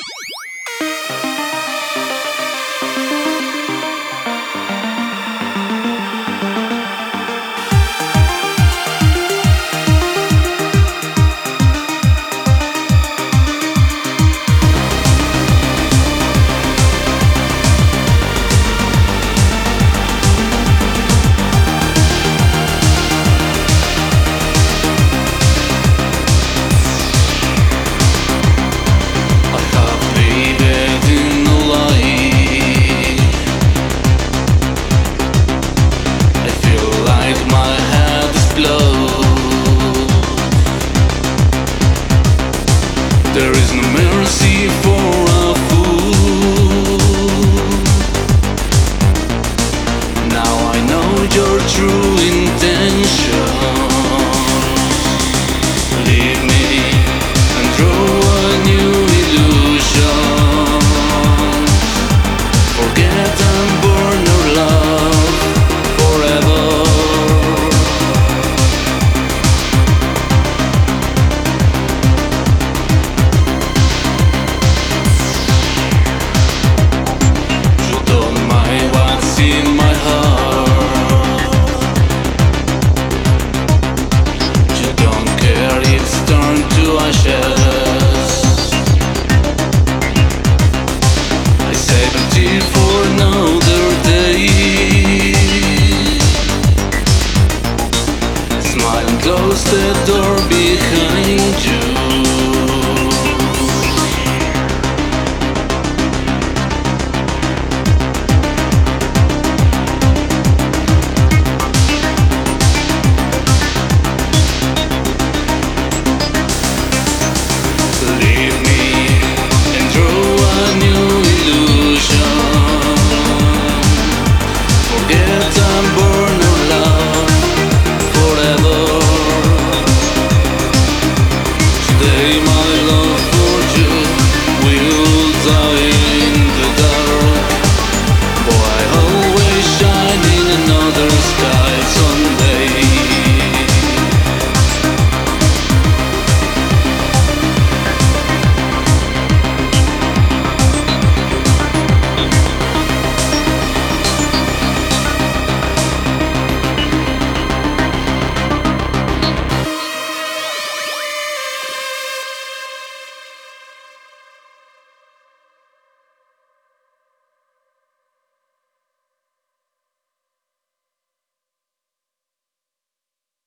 There is no mercy for a fool. Now I know your true intention. Leave me and draw a new illusion. Forget and burn our love forever. I save a tear for another day. Smile and close the door behind you. They